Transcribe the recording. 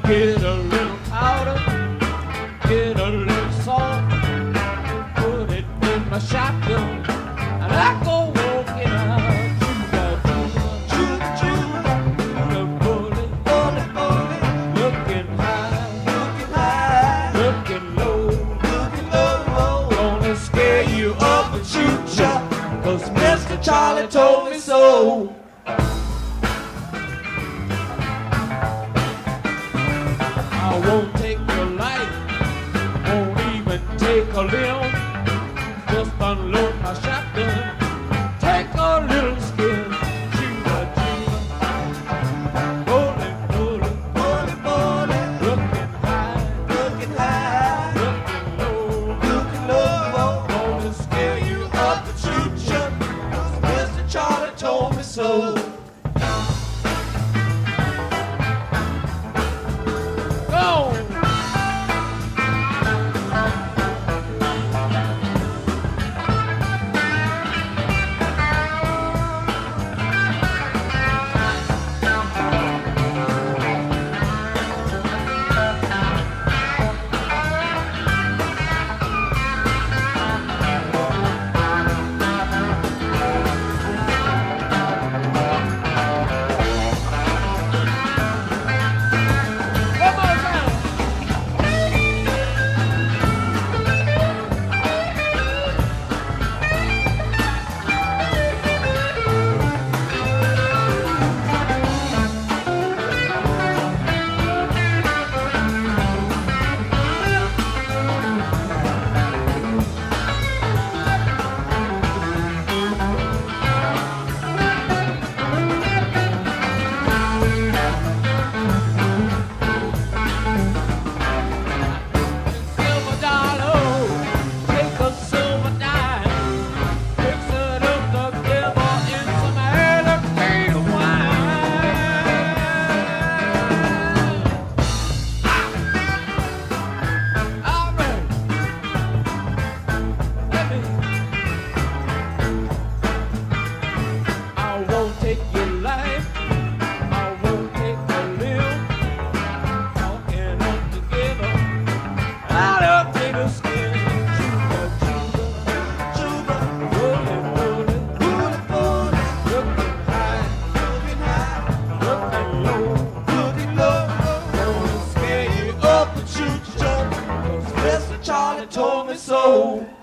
Get a little powder, get a little salt, put it in my shotgun, and I go walking out. Cause Mr. Charlie told me so. I won't take your life, won't even take a limb. Just unload my shotgun, take a little skin. Chula, chula, rolling, rolling, rolling, rolling. Looking high, looking low, looking low. Gonna scare you up and shoot you. Mr. Charlie told me so. Charlie told me so.